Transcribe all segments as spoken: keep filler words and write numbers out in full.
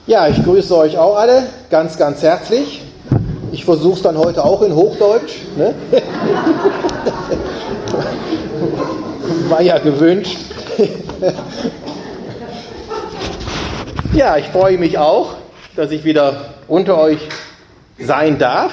Ja, ich grüße euch auch alle ganz, ganz herzlich. Ich versuche es dann heute auch in Hochdeutsch. Ne? War ja gewünscht. Ja, ich freue mich auch, dass ich wieder unter euch sein darf.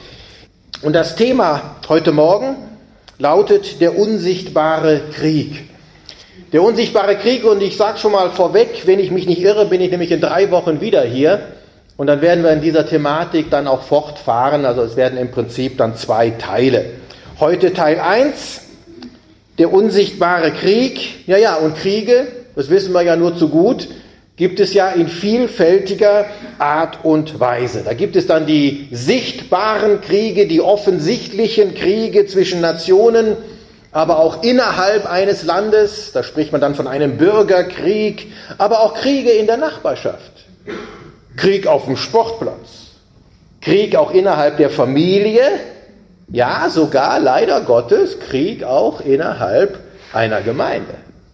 Und das Thema heute Morgen lautet der unsichtbare Krieg. Der unsichtbare Krieg, und ich sage schon mal vorweg, wenn ich mich nicht irre, bin ich nämlich in drei Wochen wieder hier. Und dann werden wir in dieser Thematik dann auch fortfahren. Also es werden im Prinzip dann zwei Teile. Heute Teil eins, der unsichtbare Krieg. Ja, ja, und Kriege, das wissen wir ja nur zu gut, gibt es ja in vielfältiger Art und Weise. Da gibt es dann die sichtbaren Kriege, die offensichtlichen Kriege zwischen Nationen, aber auch innerhalb eines Landes. Da spricht man dann von einem Bürgerkrieg, aber auch Kriege in der Nachbarschaft. Krieg auf dem Sportplatz. Krieg auch innerhalb der Familie. Ja, sogar leider Gottes Krieg auch innerhalb einer Gemeinde.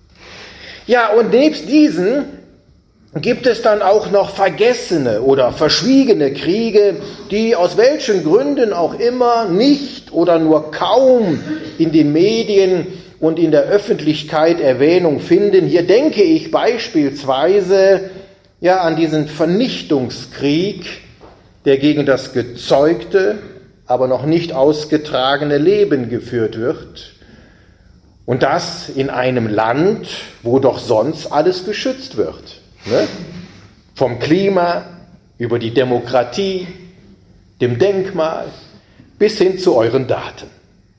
Ja, und nebst diesen gibt es dann auch noch vergessene oder verschwiegene Kriege, die aus welchen Gründen auch immer nicht oder nur kaum in den Medien und in der Öffentlichkeit Erwähnung finden. Hier denke ich beispielsweise ja an diesen Vernichtungskrieg, der gegen das gezeugte, aber noch nicht ausgetragene Leben geführt wird. Und das in einem Land, wo doch sonst alles geschützt wird. Ne? Vom Klima über die Demokratie, dem Denkmal bis hin zu euren Daten.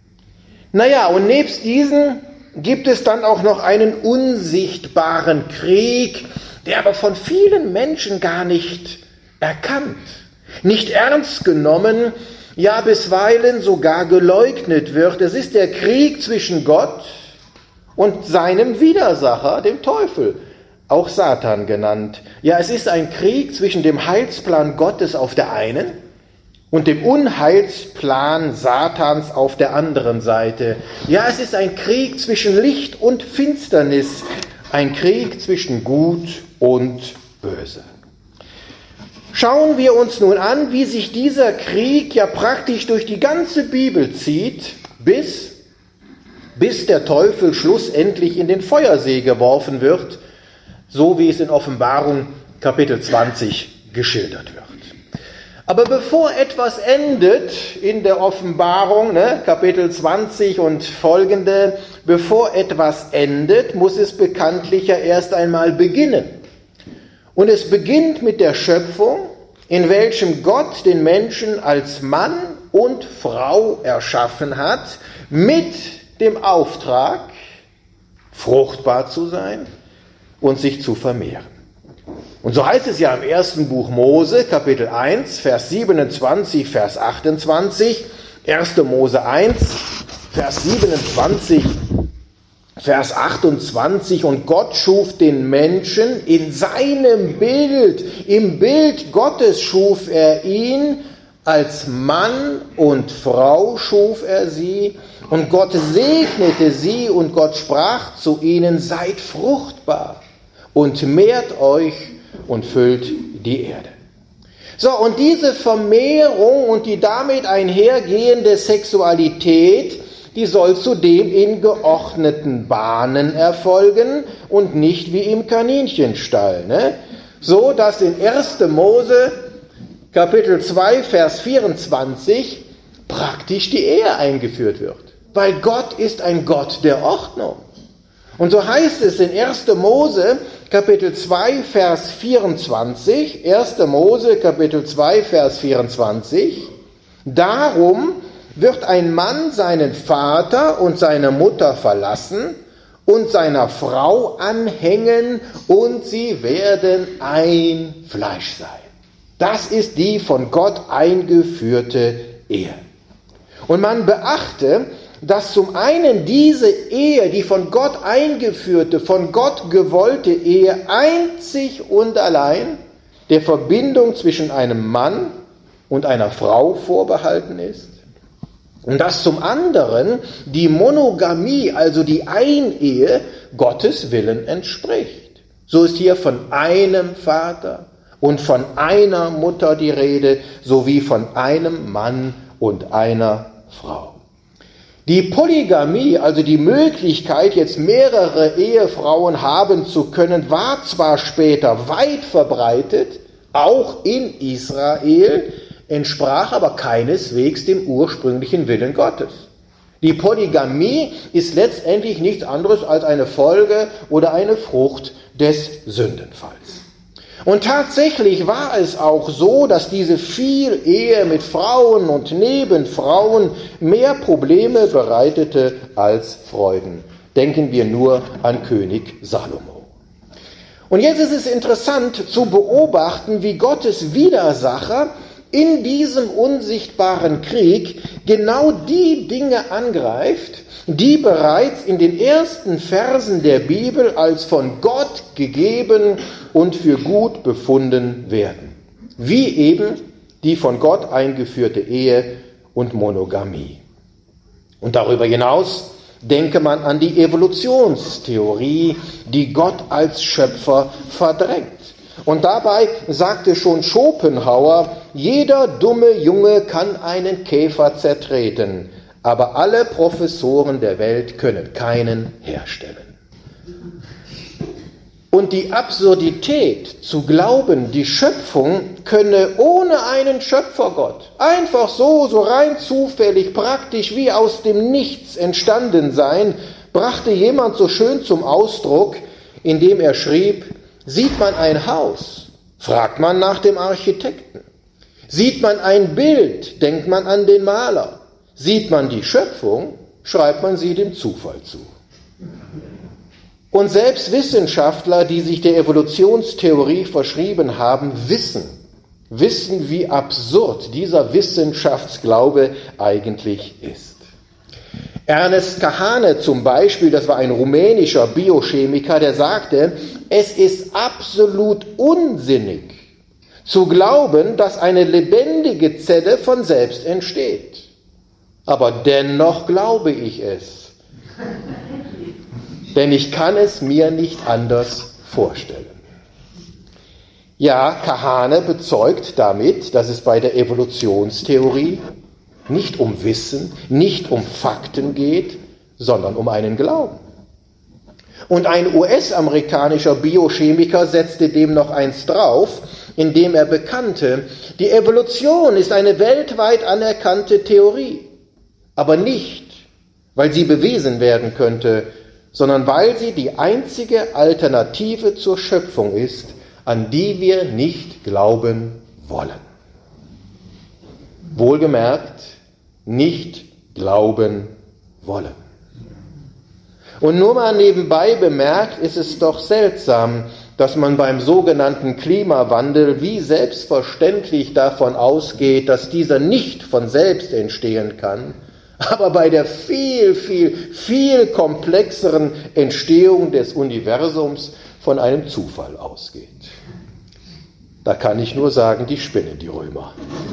Naja, und nebst diesen gibt es dann auch noch einen unsichtbaren Krieg, der aber von vielen Menschen gar nicht erkannt, nicht ernst genommen, ja bisweilen sogar geleugnet wird. Es ist der Krieg zwischen Gott und seinem Widersacher, dem Teufel. Auch Satan genannt. Ja, es ist ein Krieg zwischen dem Heilsplan Gottes auf der einen und dem Unheilsplan Satans auf der anderen Seite. Ja, es ist ein Krieg zwischen Licht und Finsternis, ein Krieg zwischen Gut und Böse. Schauen wir uns nun an, wie sich dieser Krieg ja praktisch durch die ganze Bibel zieht, bis, bis der Teufel schlussendlich in den Feuersee geworfen wird, so wie es in Offenbarung Kapitel zwanzig geschildert wird. Aber bevor etwas endet in der Offenbarung, ne, Kapitel zwanzig und folgende, bevor etwas endet, muss es bekanntlich ja erst einmal beginnen. Und es beginnt mit der Schöpfung, in welchem Gott den Menschen als Mann und Frau erschaffen hat, mit dem Auftrag, fruchtbar zu sein und sich zu vermehren. Und so heißt es ja im ersten Buch Mose, Kapitel eins, Vers siebenundzwanzig, Vers achtundzwanzig, erster Mose eins, Vers siebenundzwanzig, Vers achtundzwanzig, und Gott schuf den Menschen in seinem Bild, im Bild Gottes schuf er ihn, als Mann und Frau schuf er sie, und Gott segnete sie, und Gott sprach zu ihnen, seid fruchtbar und mehrt euch und füllt die Erde. So, und diese Vermehrung und die damit einhergehende Sexualität, die soll zudem in geordneten Bahnen erfolgen und nicht wie im Kaninchenstall. Ne? So, dass in erster Mose Kapitel zwei, Vers vierundzwanzig praktisch die Ehe eingeführt wird. Weil Gott ist ein Gott der Ordnung. Und so heißt es in erster Mose Kapitel zwei, Vers vierundzwanzig, erster Mose Kapitel zwei, Vers vierundzwanzig, darum wird ein Mann seinen Vater und seine Mutter verlassen und seiner Frau anhängen, und sie werden ein Fleisch sein. Das ist die von Gott eingeführte Ehe. Und man beachte, dass zum einen diese Ehe, die von Gott eingeführte, von Gott gewollte Ehe, einzig und allein der Verbindung zwischen einem Mann und einer Frau vorbehalten ist. Und dass zum anderen die Monogamie, also die Einehe, Gottes Willen entspricht. So ist hier von einem Vater und von einer Mutter die Rede, sowie von einem Mann und einer Frau. Die Polygamie, also die Möglichkeit, jetzt mehrere Ehefrauen haben zu können, war zwar später weit verbreitet, auch in Israel, entsprach aber keineswegs dem ursprünglichen Willen Gottes. Die Polygamie ist letztendlich nichts anderes als eine Folge oder eine Frucht des Sündenfalls. Und tatsächlich war es auch so, dass diese Vielehe mit Frauen und neben Frauen mehr Probleme bereitete als Freuden. Denken wir nur an König Salomo. Und jetzt ist es interessant zu beobachten, wie Gottes Widersacher in diesem unsichtbaren Krieg genau die Dinge angreift, die bereits in den ersten Versen der Bibel als von Gott gegeben und für gut befunden werden. Wie eben die von Gott eingeführte Ehe und Monogamie. Und darüber hinaus denke man an die Evolutionstheorie, die Gott als Schöpfer verdrängt. Und dabei sagte schon Schopenhauer, jeder dumme Junge kann einen Käfer zertreten, aber alle Professoren der Welt können keinen herstellen. Und die Absurdität zu glauben, die Schöpfung könne ohne einen Schöpfergott einfach so, so rein zufällig, praktisch wie aus dem Nichts entstanden sein, brachte jemand so schön zum Ausdruck, indem er schrieb, sieht man ein Haus, fragt man nach dem Architekten. Sieht man ein Bild, denkt man an den Maler. Sieht man die Schöpfung, schreibt man sie dem Zufall zu. Und selbst Wissenschaftler, die sich der Evolutionstheorie verschrieben haben, wissen, wissen, wie absurd dieser Wissenschaftsglaube eigentlich ist. Ernest Kahane zum Beispiel, das war ein rumänischer Biochemiker, der sagte, es ist absolut unsinnig zu glauben, dass eine lebendige Zelle von selbst entsteht. Aber dennoch glaube ich es. Denn ich kann es mir nicht anders vorstellen. Ja, Kahane bezeugt damit, dass es bei der Evolutionstheorie nicht um Wissen, nicht um Fakten geht, sondern um einen Glauben. Und ein U S-amerikanischer Biochemiker setzte dem noch eins drauf, indem er bekannte, die Evolution ist eine weltweit anerkannte Theorie, aber nicht, weil sie bewiesen werden könnte, sondern weil sie die einzige Alternative zur Schöpfung ist, an die wir nicht glauben wollen. Wohlgemerkt, nicht glauben wollen. Und nur mal nebenbei bemerkt, ist es doch seltsam, dass man beim sogenannten Klimawandel wie selbstverständlich davon ausgeht, dass dieser nicht von selbst entstehen kann, aber bei der viel, viel, viel komplexeren Entstehung des Universums von einem Zufall ausgeht. Da kann ich nur sagen, die spinnen, die Römer.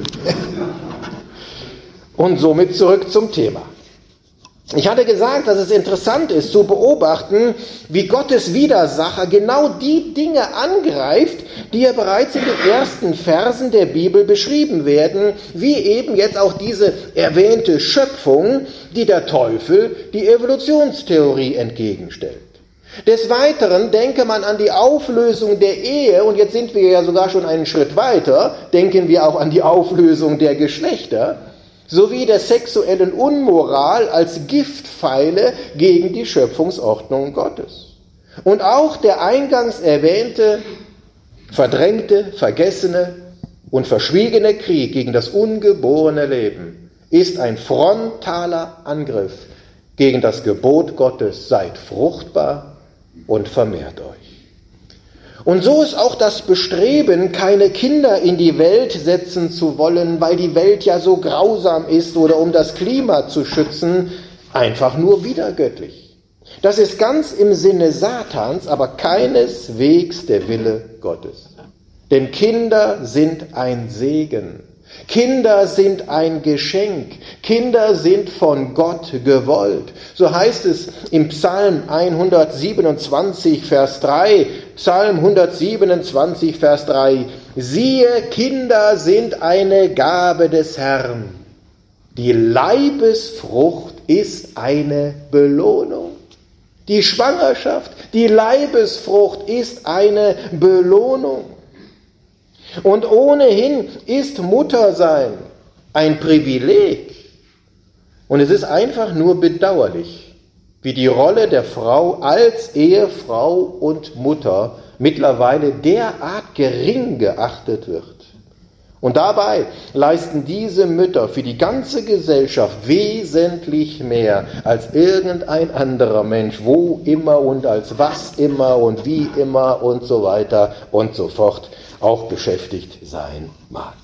Und somit zurück zum Thema. Ich hatte gesagt, dass es interessant ist zu beobachten, wie Gottes Widersacher genau die Dinge angreift, die ja bereits in den ersten Versen der Bibel beschrieben werden, wie eben jetzt auch diese erwähnte Schöpfung, die der Teufel die Evolutionstheorie entgegenstellt. Des Weiteren denke man an die Auflösung der Ehe, und jetzt sind wir ja sogar schon einen Schritt weiter, denken wir auch an die Auflösung der Geschlechter, sowie der sexuellen Unmoral als Giftpfeile gegen die Schöpfungsordnung Gottes. Und auch der eingangs erwähnte, verdrängte, vergessene und verschwiegene Krieg gegen das ungeborene Leben ist ein frontaler Angriff gegen das Gebot Gottes, seid fruchtbar und vermehrt euch. Und so ist auch das Bestreben, keine Kinder in die Welt setzen zu wollen, weil die Welt ja so grausam ist oder um das Klima zu schützen, einfach nur widergöttlich. Das ist ganz im Sinne Satans, aber keineswegs der Wille Gottes. Denn Kinder sind ein Segen. Kinder sind ein Geschenk. Kinder sind von Gott gewollt. So heißt es im Psalm hundertsiebenundzwanzig, Vers drei. Psalm hundertsiebenundzwanzig, Vers drei. Siehe, Kinder sind eine Gabe des Herrn. Die Leibesfrucht ist eine Belohnung. Die Schwangerschaft, die Leibesfrucht ist eine Belohnung. Und ohnehin ist Muttersein ein Privileg. Und es ist einfach nur bedauerlich, wie die Rolle der Frau als Ehefrau und Mutter mittlerweile derart gering geachtet wird. Und dabei leisten diese Mütter für die ganze Gesellschaft wesentlich mehr als irgendein anderer Mensch, wo immer und als was immer und wie immer und so weiter und so fort auch beschäftigt sein mag.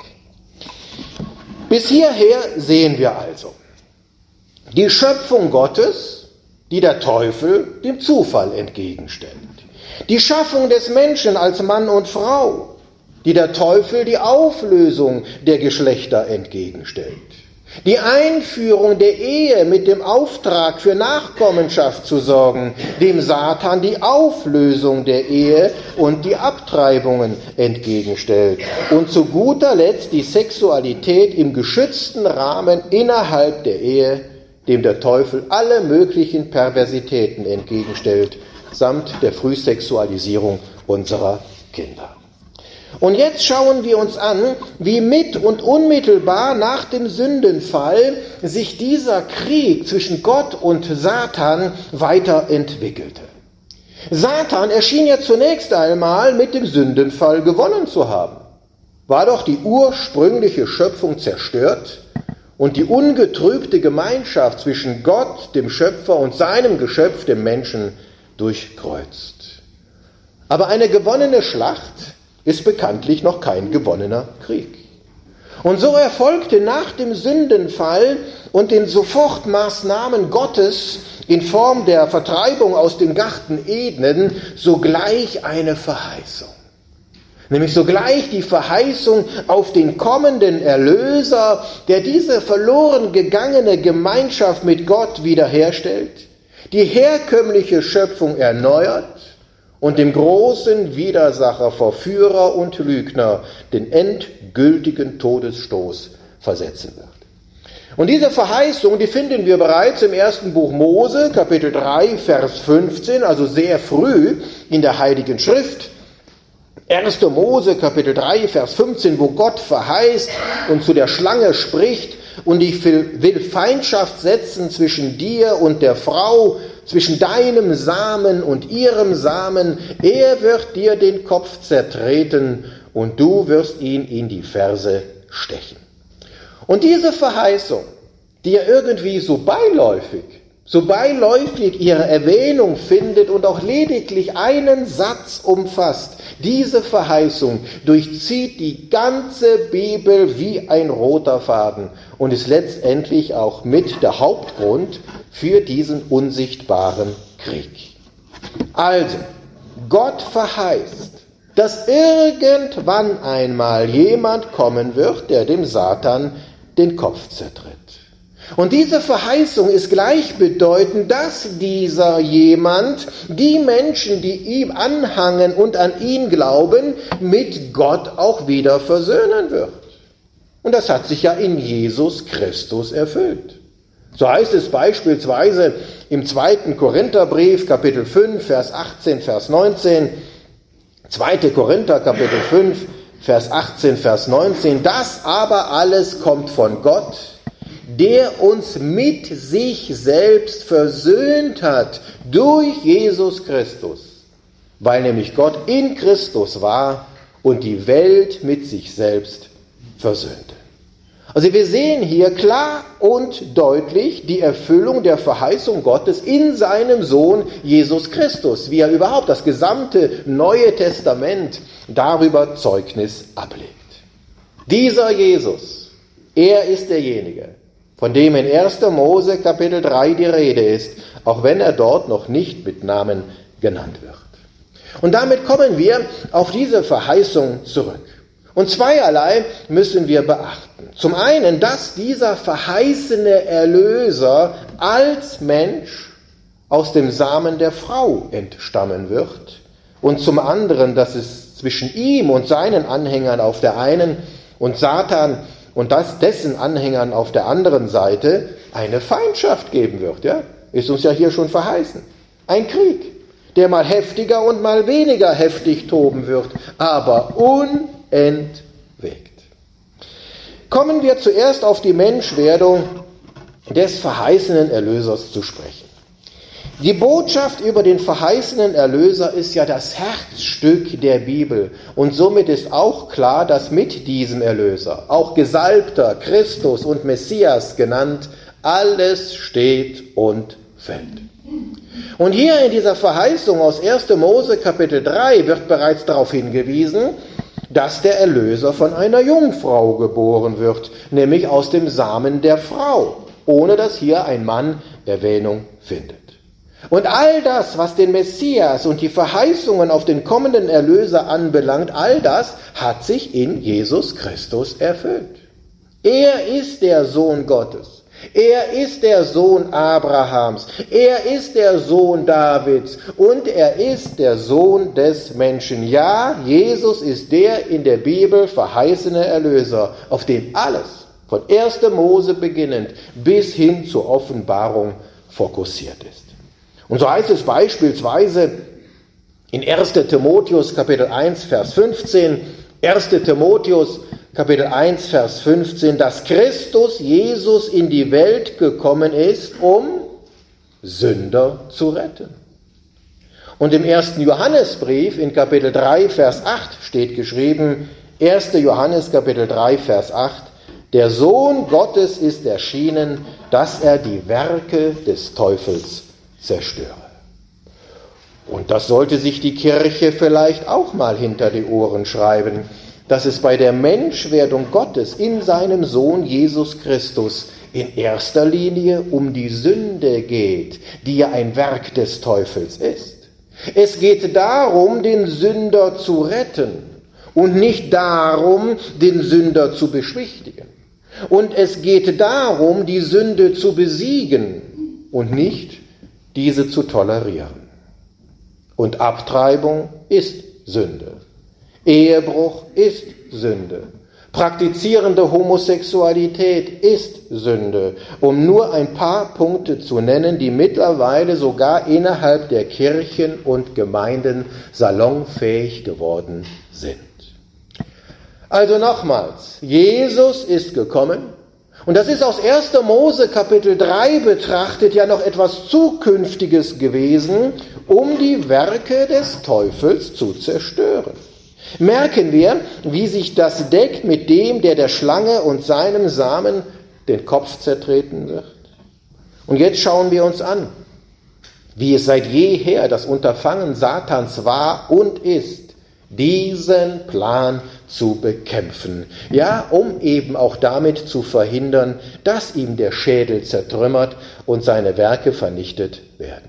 Bis hierher sehen wir also die Schöpfung Gottes, die der Teufel dem Zufall entgegenstellt. Die Schaffung des Menschen als Mann und Frau, die der Teufel die Auflösung der Geschlechter entgegenstellt. Die Einführung der Ehe mit dem Auftrag für Nachkommenschaft zu sorgen, dem Satan die Auflösung der Ehe und die Abtreibungen entgegenstellt. Und zu guter Letzt die Sexualität im geschützten Rahmen innerhalb der Ehe, dem der Teufel alle möglichen Perversitäten entgegenstellt, samt der Frühsexualisierung unserer Kinder. Und jetzt schauen wir uns an, wie mit und unmittelbar nach dem Sündenfall sich dieser Krieg zwischen Gott und Satan weiterentwickelte. Satan erschien ja zunächst einmal mit dem Sündenfall gewonnen zu haben. War doch die ursprüngliche Schöpfung zerstört und die ungetrübte Gemeinschaft zwischen Gott, dem Schöpfer, und seinem Geschöpf, dem Menschen, durchkreuzt. Aber eine gewonnene Schlacht ist bekanntlich noch kein gewonnener Krieg. Und so erfolgte nach dem Sündenfall und den Sofortmaßnahmen Gottes in Form der Vertreibung aus dem Garten Eden sogleich eine Verheißung. Nämlich sogleich die Verheißung auf den kommenden Erlöser, der diese verloren gegangene Gemeinschaft mit Gott wiederherstellt, die herkömmliche Schöpfung erneuert und dem großen Widersacher, Verführer und Lügner den endgültigen Todesstoß versetzen wird. Und diese Verheißung, die finden wir bereits im ersten Buch Mose, Kapitel drei, Vers fünfzehn, also sehr früh in der Heiligen Schrift. erster Mose, Kapitel drei, Vers fünfzehn, wo Gott verheißt und zu der Schlange spricht: Und ich will Feindschaft setzen zwischen dir und der Frau, zwischen deinem Samen und ihrem Samen. Er wird dir den Kopf zertreten und du wirst ihn in die Ferse stechen. Und diese Verheißung, die ja irgendwie so beiläufig, so beiläufig ihre Erwähnung findet und auch lediglich einen Satz umfasst, diese Verheißung durchzieht die ganze Bibel wie ein roter Faden und ist letztendlich auch mit der Hauptgrund für diesen unsichtbaren Krieg. Also, Gott verheißt, dass irgendwann einmal jemand kommen wird, der dem Satan den Kopf zertritt. Und diese Verheißung ist gleichbedeutend, dass dieser jemand die Menschen, die ihm anhangen und an ihn glauben, mit Gott auch wieder versöhnen wird. Und das hat sich ja in Jesus Christus erfüllt. So heißt es beispielsweise im zweiten Korintherbrief, Kapitel fünf, Vers achtzehn, Vers neunzehn, zweiter Korinther, Kapitel fünf, Vers achtzehn, Vers neunzehn, das aber alles kommt von Gott, der uns mit sich selbst versöhnt hat durch Jesus Christus, weil nämlich Gott in Christus war und die Welt mit sich selbst versöhnte. Also wir sehen hier klar und deutlich die Erfüllung der Verheißung Gottes in seinem Sohn Jesus Christus, wie er überhaupt das gesamte Neue Testament darüber Zeugnis ablegt. Dieser Jesus, er ist derjenige, von dem in erster Mose Kapitel drei die Rede ist, auch wenn er dort noch nicht mit Namen genannt wird. Und damit kommen wir auf diese Verheißung zurück. Und zweierlei müssen wir beachten. Zum einen, dass dieser verheißene Erlöser als Mensch aus dem Samen der Frau entstammen wird. Und zum anderen, dass es zwischen ihm und seinen Anhängern auf der einen und Satan und das dessen Anhängern auf der anderen Seite eine Feindschaft geben wird. Ja? Ist uns ja hier schon verheißen. Ein Krieg, der mal heftiger und mal weniger heftig toben wird, aber unentwegt. Kommen wir zuerst auf die Menschwerdung des verheißenen Erlösers zu sprechen. Die Botschaft über den verheißenen Erlöser ist ja das Herzstück der Bibel. Und somit ist auch klar, dass mit diesem Erlöser, auch Gesalbter, Christus und Messias genannt, alles steht und fällt. Und hier in dieser Verheißung aus erster Mose Kapitel drei wird bereits darauf hingewiesen, dass der Erlöser von einer Jungfrau geboren wird, nämlich aus dem Samen der Frau, ohne dass hier ein Mann Erwähnung findet. Und all das, was den Messias und die Verheißungen auf den kommenden Erlöser anbelangt, all das hat sich in Jesus Christus erfüllt. Er ist der Sohn Gottes. Er ist der Sohn Abrahams. Er ist der Sohn Davids. Und er ist der Sohn des Menschen. Ja, Jesus ist der in der Bibel verheißene Erlöser, auf den alles, von erster Mose beginnend bis hin zur Offenbarung, fokussiert ist. Und so heißt es beispielsweise in erster Timotheus Kapitel eins, Vers fünfzehn, erster Timotheus Kapitel eins, Vers fünfzehn, dass Christus Jesus in die Welt gekommen ist, um Sünder zu retten. Und im ersten Johannesbrief in Kapitel drei, Vers acht steht geschrieben, erster Johannes Kapitel drei, Vers acht, der Sohn Gottes ist erschienen, dass er die Werke des Teufels zerstöre. Und das sollte sich die Kirche vielleicht auch mal hinter die Ohren schreiben, dass es bei der Menschwerdung Gottes in seinem Sohn Jesus Christus in erster Linie um die Sünde geht, die ja ein Werk des Teufels ist. Es geht darum, den Sünder zu retten und nicht darum, den Sünder zu beschwichtigen. Und es geht darum, die Sünde zu besiegen und nicht diese zu tolerieren. Und Abtreibung ist Sünde. Ehebruch ist Sünde. Praktizierende Homosexualität ist Sünde, um nur ein paar Punkte zu nennen, die mittlerweile sogar innerhalb der Kirchen und Gemeinden salonfähig geworden sind. Also nochmals, Jesus ist gekommen, und das ist aus erster Mose Kapitel drei betrachtet ja noch etwas Zukünftiges gewesen, um die Werke des Teufels zu zerstören. Merken wir, wie sich das deckt mit dem, der der Schlange und seinem Samen den Kopf zertreten wird. Und jetzt schauen wir uns an, wie es seit jeher das Unterfangen Satans war und ist, diesen Plan zu bekämpfen. Ja, um eben auch damit zu verhindern, dass ihm der Schädel zertrümmert und seine Werke vernichtet werden.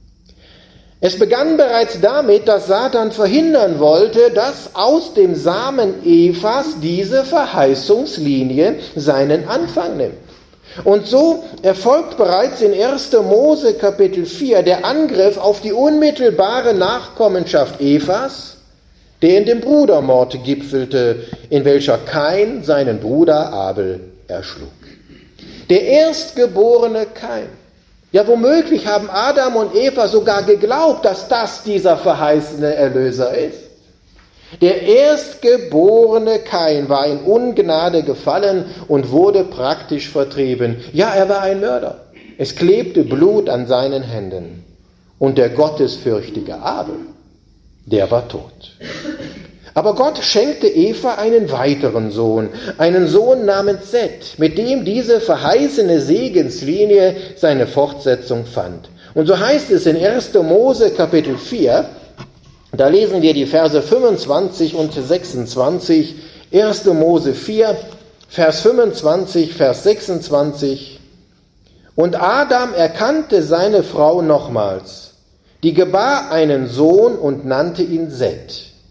Es begann bereits damit, dass Satan verhindern wollte, dass aus dem Samen Evas diese Verheißungslinie seinen Anfang nimmt. Und so erfolgt bereits in erster Mose Kapitel vier der Angriff auf die unmittelbare Nachkommenschaft Evas, der in dem Brudermord gipfelte, in welcher Kain seinen Bruder Abel erschlug. Der erstgeborene Kain. Ja, womöglich haben Adam und Eva sogar geglaubt, dass das dieser verheißene Erlöser ist. Der erstgeborene Kain war in Ungnade gefallen und wurde praktisch vertrieben. Ja, er war ein Mörder. Es klebte Blut an seinen Händen. Und der gottesfürchtige Abel, der war tot. Aber Gott schenkte Eva einen weiteren Sohn, einen Sohn namens Seth, mit dem diese verheißene Segenslinie seine Fortsetzung fand. Und so heißt es in erster Mose Kapitel vier, da lesen wir die Verse fünfundzwanzig und sechsundzwanzig, erster Mose vier, Vers fünfundzwanzig, Vers sechsundzwanzig. Und Adam erkannte seine Frau nochmals, die gebar einen Sohn und nannte ihn Seth.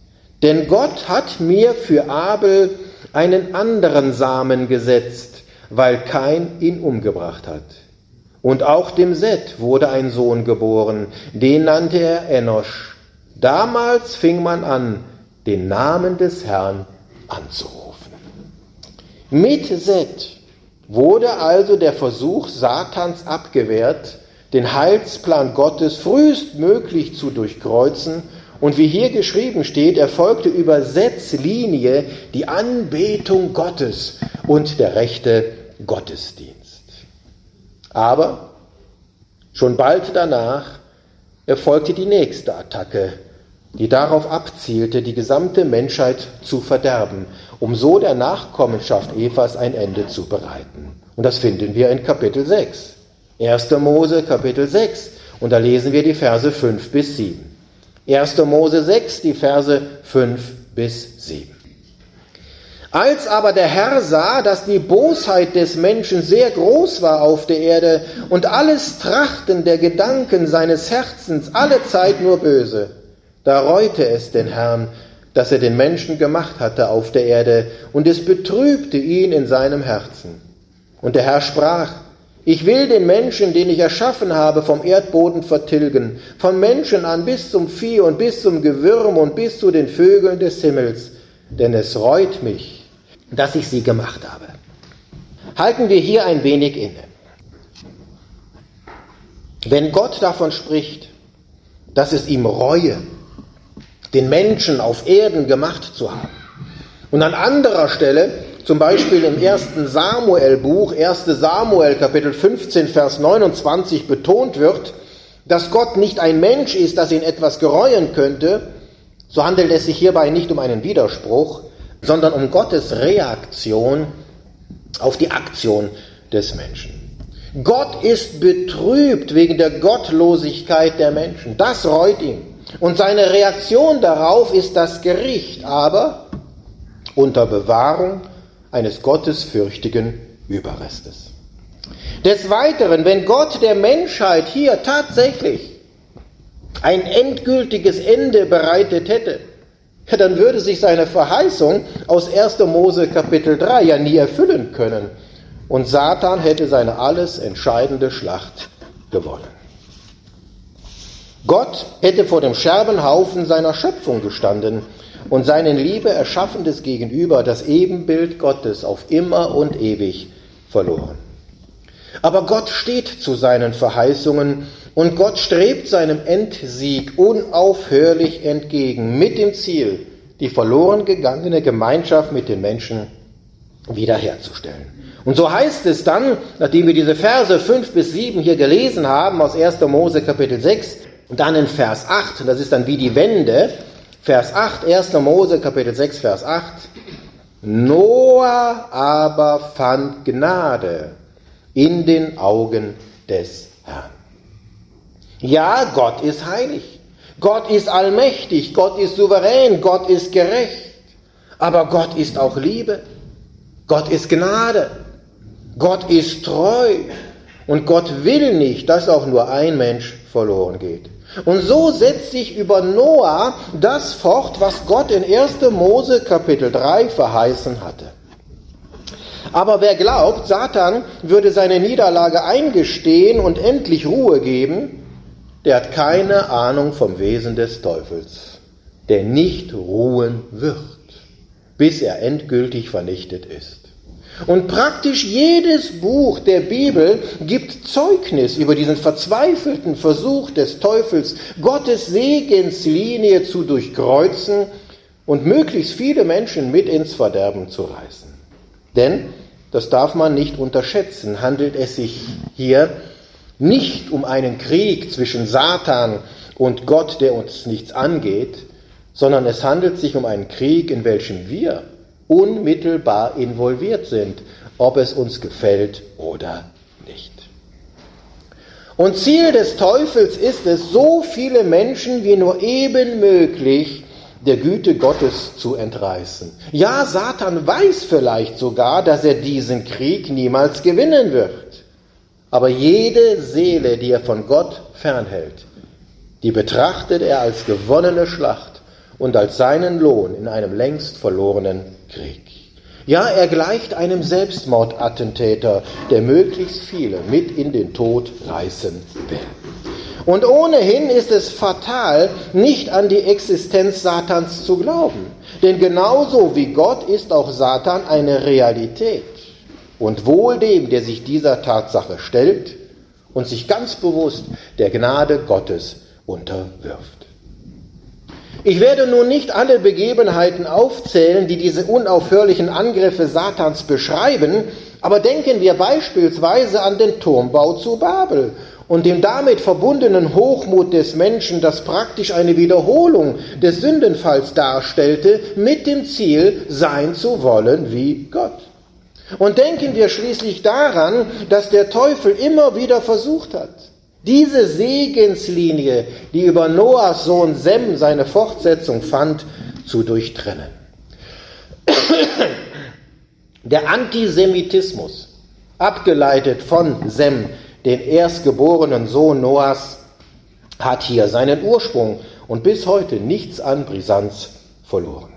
Denn Gott hat mir für Abel einen anderen Samen gesetzt, weil Kain ihn umgebracht hat. Und auch dem Seth wurde ein Sohn geboren, den nannte er Enosch. Damals fing man an, den Namen des Herrn anzurufen. Mit Seth wurde also der Versuch Satans abgewehrt, den Heilsplan Gottes frühestmöglich zu durchkreuzen. Und wie hier geschrieben steht, erfolgte über Seths Linie die Anbetung Gottes und der rechte Gottesdienst. Aber schon bald danach erfolgte die nächste Attacke, die darauf abzielte, die gesamte Menschheit zu verderben, um so der Nachkommenschaft Evas ein Ende zu bereiten. Und das finden wir in Kapitel sechs. erster Mose, Kapitel sechs. Und da lesen wir die Verse fünf bis sieben. erster Mose sechs, die Verse fünf bis sieben. Als aber der Herr sah, dass die Bosheit des Menschen sehr groß war auf der Erde und alles Trachten der Gedanken seines Herzens allezeit nur böse, da reute es den Herrn, dass er den Menschen gemacht hatte auf der Erde, und es betrübte ihn in seinem Herzen. Und der Herr sprach: Ich will den Menschen, den ich erschaffen habe, vom Erdboden vertilgen, von Menschen an bis zum Vieh und bis zum Gewürm und bis zu den Vögeln des Himmels, denn es reut mich, dass ich sie gemacht habe. Halten wir hier ein wenig inne. Wenn Gott davon spricht, dass es ihm reue, den Menschen auf Erden gemacht zu haben, und an anderer Stelle, zum Beispiel im ersten Samuel-Buch, erster Samuel, Kapitel fünfzehn, Vers neunundzwanzig, betont wird, dass Gott nicht ein Mensch ist, das ihn etwas gereuen könnte, so handelt es sich hierbei nicht um einen Widerspruch, sondern um Gottes Reaktion auf die Aktion des Menschen. Gott ist betrübt wegen der Gottlosigkeit der Menschen. Das reut ihn. Und seine Reaktion darauf ist das Gericht, aber unter Bewahrung eines gottesfürchtigen Überrestes. Des Weiteren, wenn Gott der Menschheit hier tatsächlich ein endgültiges Ende bereitet hätte, ja, dann würde sich seine Verheißung aus erster Mose Kapitel drei ja nie erfüllen können. Und Satan hätte seine alles entscheidende Schlacht gewonnen. Gott hätte vor dem Scherbenhaufen seiner Schöpfung gestanden und seinen Liebe erschaffendes Gegenüber, das Ebenbild Gottes, auf immer und ewig verloren. Aber Gott steht zu seinen Verheißungen und Gott strebt seinem Endsieg unaufhörlich entgegen, mit dem Ziel, die verloren gegangene Gemeinschaft mit den Menschen wiederherzustellen. Und so heißt es dann, nachdem wir diese Verse fünf bis sieben hier gelesen haben, aus erster Mose Kapitel sechs, und dann in Vers acht, und das ist dann wie die Wende, Vers acht, erster Mose Kapitel sechs, Vers acht, Noah aber fand Gnade in den Augen des Herrn. Ja, Gott ist heilig, Gott ist allmächtig, Gott ist souverän, Gott ist gerecht, aber Gott ist auch Liebe, Gott ist Gnade, Gott ist treu und Gott will nicht, dass auch nur ein Mensch verloren geht. Und so setzt sich über Noah das fort, was Gott in erster Mose Kapitel drei verheißen hatte. Aber wer glaubt, Satan würde seine Niederlage eingestehen und endlich Ruhe geben, der hat keine Ahnung vom Wesen des Teufels, der nicht ruhen wird, bis er endgültig vernichtet ist. Und praktisch jedes Buch der Bibel gibt Zeugnis über diesen verzweifelten Versuch des Teufels, Gottes Segenslinie zu durchkreuzen und möglichst viele Menschen mit ins Verderben zu reißen. Denn, das darf man nicht unterschätzen, handelt es sich hier nicht um einen Krieg zwischen Satan und Gott, der uns nichts angeht, sondern es handelt sich um einen Krieg, in welchem wir unmittelbar involviert sind, ob es uns gefällt oder nicht. Und Ziel des Teufels ist es, so viele Menschen wie nur eben möglich der Güte Gottes zu entreißen. Ja, Satan weiß vielleicht sogar, dass er diesen Krieg niemals gewinnen wird. Aber jede Seele, die er von Gott fernhält, die betrachtet er als gewonnene Schlacht und als seinen Lohn in einem längst verlorenen Krieg. Ja, er gleicht einem Selbstmordattentäter, der möglichst viele mit in den Tod reißen will. Und ohnehin ist es fatal, nicht an die Existenz Satans zu glauben. Denn genauso wie Gott ist auch Satan eine Realität. Und wohl dem, der sich dieser Tatsache stellt und sich ganz bewusst der Gnade Gottes unterwirft. Ich werde nun nicht alle Begebenheiten aufzählen, die diese unaufhörlichen Angriffe Satans beschreiben, aber denken wir beispielsweise an den Turmbau zu Babel und dem damit verbundenen Hochmut des Menschen, das praktisch eine Wiederholung des Sündenfalls darstellte, mit dem Ziel, sein zu wollen wie Gott. Und denken wir schließlich daran, dass der Teufel immer wieder versucht hat, diese Segenslinie, die über Noahs Sohn Sem seine Fortsetzung fand, zu durchtrennen. Der Antisemitismus, abgeleitet von Sem, den erstgeborenen Sohn Noahs, hat hier seinen Ursprung und bis heute nichts an Brisanz verloren.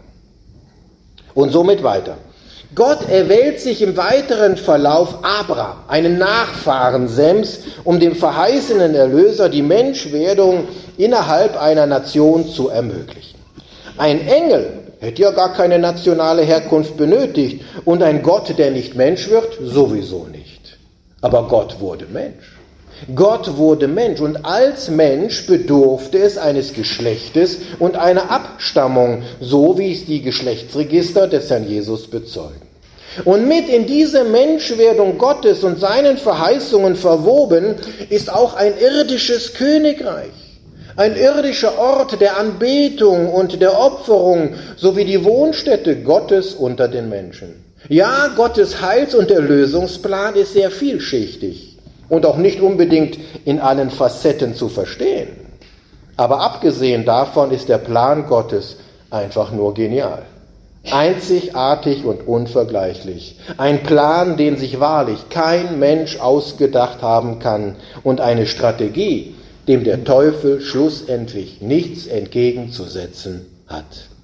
Und somit weiter. Gott erwählt sich im weiteren Verlauf Abraham, einen Nachfahren Sems, um dem verheißenen Erlöser die Menschwerdung innerhalb einer Nation zu ermöglichen. Ein Engel hätte ja gar keine nationale Herkunft benötigt und ein Gott, der nicht Mensch wird, sowieso nicht. Aber Gott wurde Mensch. Gott wurde Mensch und als Mensch bedurfte es eines Geschlechtes und einer Abstammung, so wie es die Geschlechtsregister des Herrn Jesus bezeugen. Und mit in diese Menschwerdung Gottes und seinen Verheißungen verwoben ist auch ein irdisches Königreich, ein irdischer Ort der Anbetung und der Opferung sowie die Wohnstätte Gottes unter den Menschen. Ja, Gottes Heils- und Erlösungsplan ist sehr vielschichtig und auch nicht unbedingt in allen Facetten zu verstehen. Aber abgesehen davon ist der Plan Gottes einfach nur genial. Einzigartig und unvergleichlich. Ein Plan, den sich wahrlich kein Mensch ausgedacht haben kann und eine Strategie, dem der Teufel schlussendlich nichts entgegenzusetzen hat.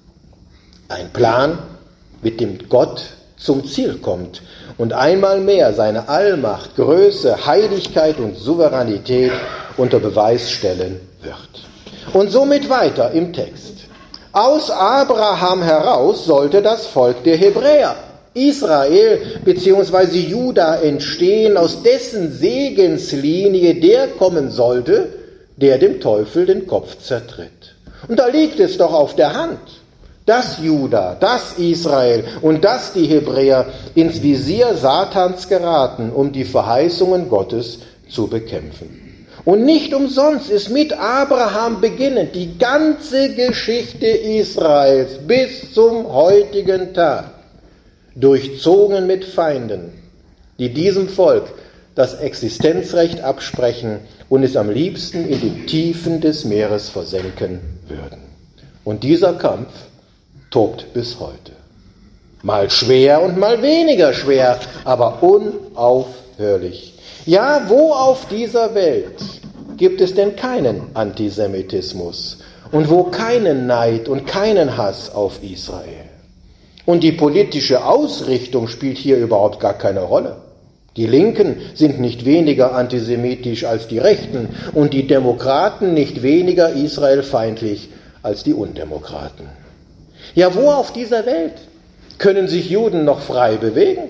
Ein Plan, mit dem Gott zum Ziel kommt und einmal mehr seine Allmacht, Größe, Heiligkeit und Souveränität unter Beweis stellen wird. Und somit weiter im Text. Aus Abraham heraus sollte das Volk der Hebräer, Israel bzw. Juda entstehen, aus dessen Segenslinie der kommen sollte, der dem Teufel den Kopf zertritt. Und da liegt es doch auf der Hand, dass Juda, dass Israel und dass die Hebräer ins Visier Satans geraten, um die Verheißungen Gottes zu bekämpfen. Und nicht umsonst ist mit Abraham beginnend die ganze Geschichte Israels bis zum heutigen Tag durchzogen mit Feinden, die diesem Volk das Existenzrecht absprechen und es am liebsten in die Tiefen des Meeres versenken würden. Und dieser Kampf tobt bis heute. Mal schwer und mal weniger schwer, aber unaufhörlich. Ja, wo auf dieser Welt gibt es denn keinen Antisemitismus und wo keinen Neid und keinen Hass auf Israel? Und die politische Ausrichtung spielt hier überhaupt gar keine Rolle. Die Linken sind nicht weniger antisemitisch als die Rechten und die Demokraten nicht weniger israelfeindlich als die Undemokraten. Ja, wo auf dieser Welt können sich Juden noch frei bewegen?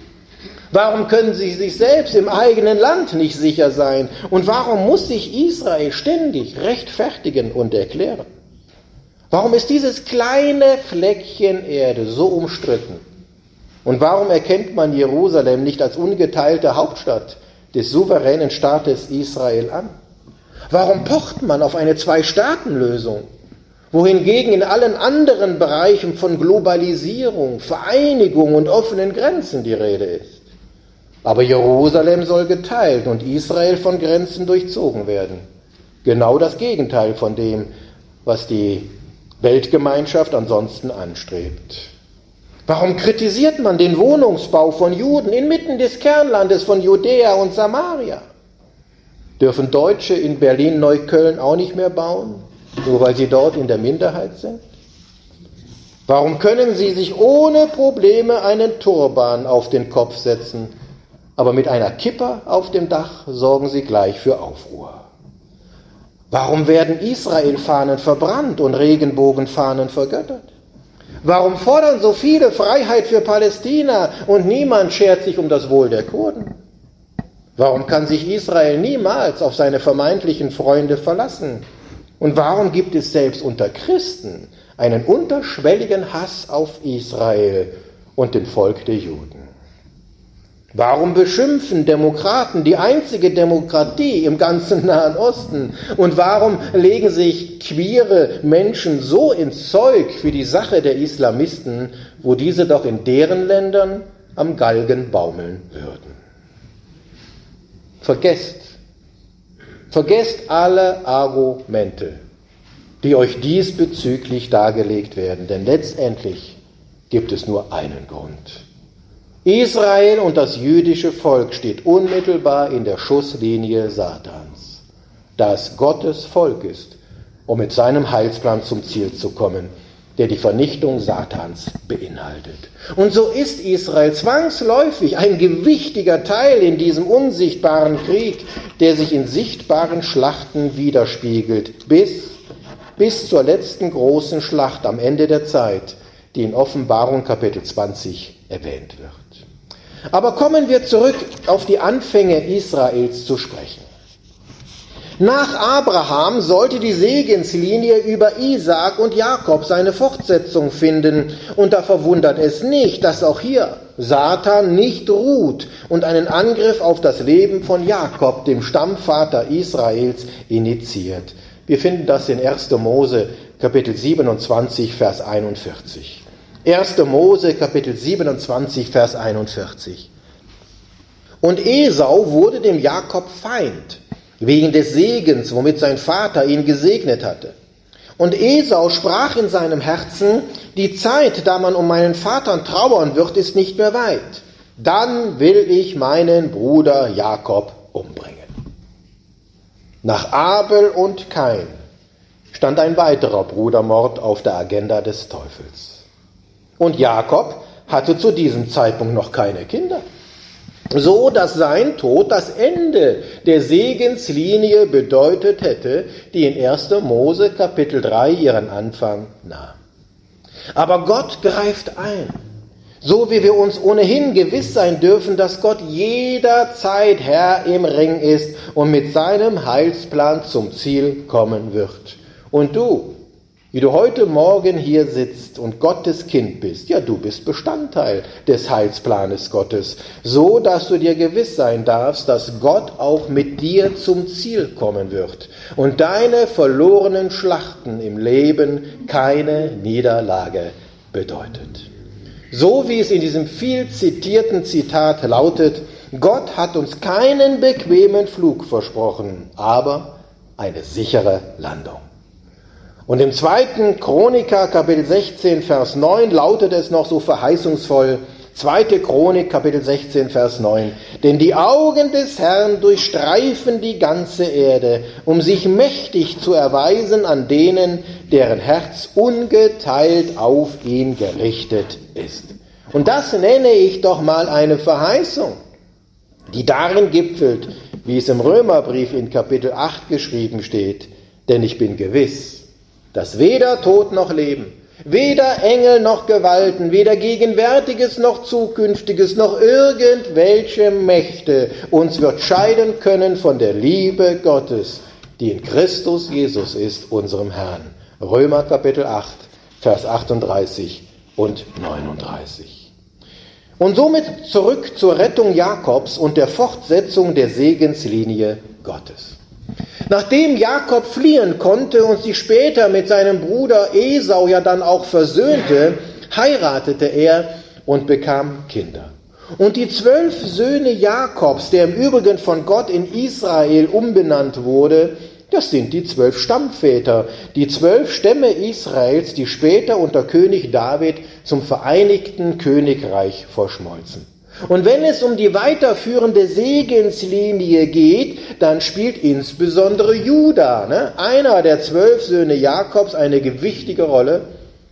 Warum können sie sich selbst im eigenen Land nicht sicher sein? Und warum muss sich Israel ständig rechtfertigen und erklären? Warum ist dieses kleine Fleckchen Erde so umstritten? Und warum erkennt man Jerusalem nicht als ungeteilte Hauptstadt des souveränen Staates Israel an? Warum pocht man auf eine Zwei-Staaten-Lösung, wohingegen in allen anderen Bereichen von Globalisierung, Vereinigung und offenen Grenzen die Rede ist? Aber Jerusalem soll geteilt und Israel von Grenzen durchzogen werden. Genau das Gegenteil von dem, was die Weltgemeinschaft ansonsten anstrebt. Warum kritisiert man den Wohnungsbau von Juden inmitten des Kernlandes von Judäa und Samaria? Dürfen Deutsche in Berlin-Neukölln auch nicht mehr bauen, nur weil sie dort in der Minderheit sind? Warum können sie sich ohne Probleme einen Turban auf den Kopf setzen, aber mit einer Kippa auf dem Dach sorgen sie gleich für Aufruhr? Warum werden Israel-Fahnen verbrannt und Regenbogenfahnen vergöttert? Warum fordern so viele Freiheit für Palästina und niemand schert sich um das Wohl der Kurden? Warum kann sich Israel niemals auf seine vermeintlichen Freunde verlassen? Und warum gibt es selbst unter Christen einen unterschwelligen Hass auf Israel und dem Volk der Juden? Warum beschimpfen Demokraten die einzige Demokratie im ganzen Nahen Osten? Und warum legen sich queere Menschen so ins Zeug für die Sache der Islamisten, wo diese doch in deren Ländern am Galgen baumeln würden? Vergesst, vergesst alle Argumente, die euch diesbezüglich dargelegt werden, denn letztendlich gibt es nur einen Grund. Israel und das jüdische Volk steht unmittelbar in der Schusslinie Satans, da es Gottes Volk ist, um mit seinem Heilsplan zum Ziel zu kommen, der die Vernichtung Satans beinhaltet. Und so ist Israel zwangsläufig ein gewichtiger Teil in diesem unsichtbaren Krieg, der sich in sichtbaren Schlachten widerspiegelt, bis, bis zur letzten großen Schlacht am Ende der Zeit, die in Offenbarung Kapitel zwanzig erwähnt wird. Aber kommen wir zurück auf die Anfänge Israels zu sprechen. Nach Abraham sollte die Segenslinie über Isaak und Jakob seine Fortsetzung finden. Und da verwundert es nicht, dass auch hier Satan nicht ruht und einen Angriff auf das Leben von Jakob, dem Stammvater Israels, initiiert. Wir finden das in erster Mose Kapitel siebenundzwanzig, Vers einundvierzig. erster Mose Kapitel siebenundzwanzig, Vers einundvierzig. Und Esau wurde dem Jakob Feind, wegen des Segens, womit sein Vater ihn gesegnet hatte. Und Esau sprach in seinem Herzen, die Zeit, da man um meinen Vater trauern wird, ist nicht mehr weit. Dann will ich meinen Bruder Jakob umbringen. Nach Abel und Kain stand ein weiterer Brudermord auf der Agenda des Teufels. Und Jakob hatte zu diesem Zeitpunkt noch keine Kinder, so dass sein Tod das Ende der Segenslinie bedeutet hätte, die in erster Mose Kapitel drei ihren Anfang nahm. Aber Gott greift ein, so wie wir uns ohnehin gewiss sein dürfen, dass Gott jederzeit Herr im Ring ist und mit seinem Heilsplan zum Ziel kommen wird. Und du, wie du heute Morgen hier sitzt und Gottes Kind bist, ja, du bist Bestandteil des Heilsplanes Gottes, so dass du dir gewiss sein darfst, dass Gott auch mit dir zum Ziel kommen wird und deine verlorenen Schlachten im Leben keine Niederlage bedeutet. So wie es in diesem viel zitierten Zitat lautet, Gott hat uns keinen bequemen Flug versprochen, aber eine sichere Landung. Und im zweiten Chroniker, Kapitel sechzehn, Vers neun, lautet es noch so verheißungsvoll, zweite Chronik, Kapitel sechzehn, Vers neun, denn die Augen des Herrn durchstreifen die ganze Erde, um sich mächtig zu erweisen an denen, deren Herz ungeteilt auf ihn gerichtet ist. Und das nenne ich doch mal eine Verheißung, die darin gipfelt, wie es im Römerbrief in Kapitel acht geschrieben steht, denn ich bin gewiss, dass weder Tod noch Leben, weder Engel noch Gewalten, weder Gegenwärtiges noch Zukünftiges, noch irgendwelche Mächte uns wird scheiden können von der Liebe Gottes, die in Christus Jesus ist, unserem Herrn. Römer Kapitel acht, Vers achtunddreißig und neununddreißig. Und somit zurück zur Rettung Jakobs und der Fortsetzung der Segenslinie Gottes. Nachdem Jakob fliehen konnte und sich später mit seinem Bruder Esau ja dann auch versöhnte, heiratete er und bekam Kinder. Und die zwölf Söhne Jakobs, der im Übrigen von Gott in Israel umbenannt wurde, das sind die zwölf Stammväter, die zwölf Stämme Israels, die später unter König David zum vereinigten Königreich verschmolzen. Und wenn es um die weiterführende Segenslinie geht, dann spielt insbesondere Juda, ne, einer der zwölf Söhne Jakobs, eine gewichtige Rolle.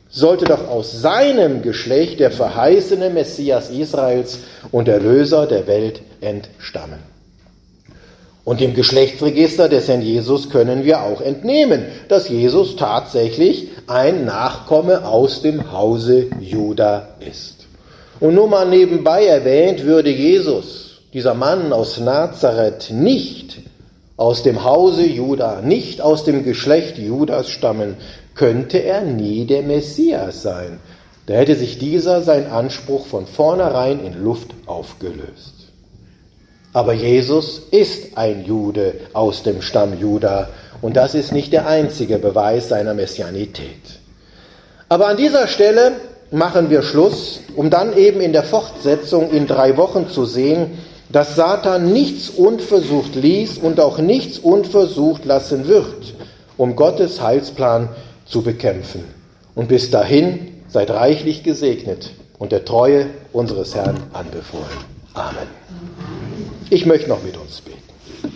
sollte doch aus seinem Geschlecht der verheißene Messias Israels und Erlöser der Welt entstammen. Und dem Geschlechtsregister des Herrn Jesus können wir auch entnehmen, dass Jesus tatsächlich ein Nachkomme aus dem Hause Juda ist. Und nur mal nebenbei erwähnt, würde Jesus, dieser Mann aus Nazareth, nicht aus dem Hause Juda, nicht aus dem Geschlecht Judas stammen, könnte er nie der Messias sein. Da hätte sich dieser sein Anspruch von vornherein in Luft aufgelöst. Aber Jesus ist ein Jude aus dem Stamm Juda und das ist nicht der einzige Beweis seiner Messianität. Aber an dieser Stelle machen wir Schluss, um dann eben in der Fortsetzung in drei Wochen zu sehen, dass Satan nichts unversucht ließ und auch nichts unversucht lassen wird, um Gottes Heilsplan zu bekämpfen. Und bis dahin seid reichlich gesegnet und der Treue unseres Herrn anbefohlen. Amen. Ich möchte noch mit uns beten.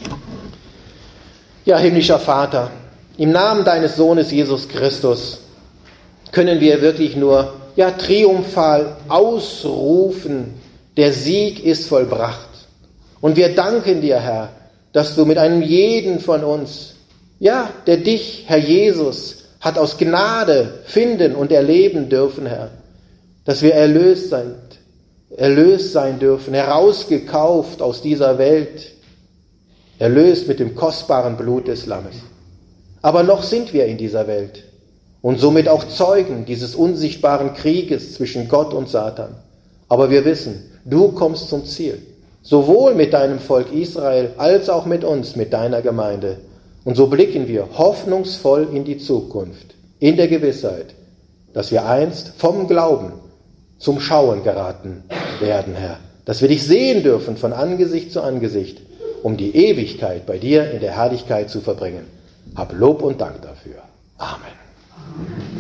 Ja, himmlischer Vater, im Namen deines Sohnes Jesus Christus können wir wirklich nur ja, triumphal ausrufen, der Sieg ist vollbracht. Und wir danken dir, Herr, dass du mit einem jeden von uns, ja, der dich, Herr Jesus, hat aus Gnade finden und erleben dürfen, Herr, dass wir erlöst sind, erlöst sein dürfen, herausgekauft aus dieser Welt, erlöst mit dem kostbaren Blut des Lammes. Aber noch sind wir in dieser Welt und somit auch Zeugen dieses unsichtbaren Krieges zwischen Gott und Satan. Aber wir wissen, du kommst zum Ziel, sowohl mit deinem Volk Israel als auch mit uns, mit deiner Gemeinde. Und so blicken wir hoffnungsvoll in die Zukunft, in der Gewissheit, dass wir einst vom Glauben zum Schauen geraten werden, Herr. Dass wir dich sehen dürfen von Angesicht zu Angesicht, um die Ewigkeit bei dir in der Herrlichkeit zu verbringen. Hab Lob und Dank dafür. Amen.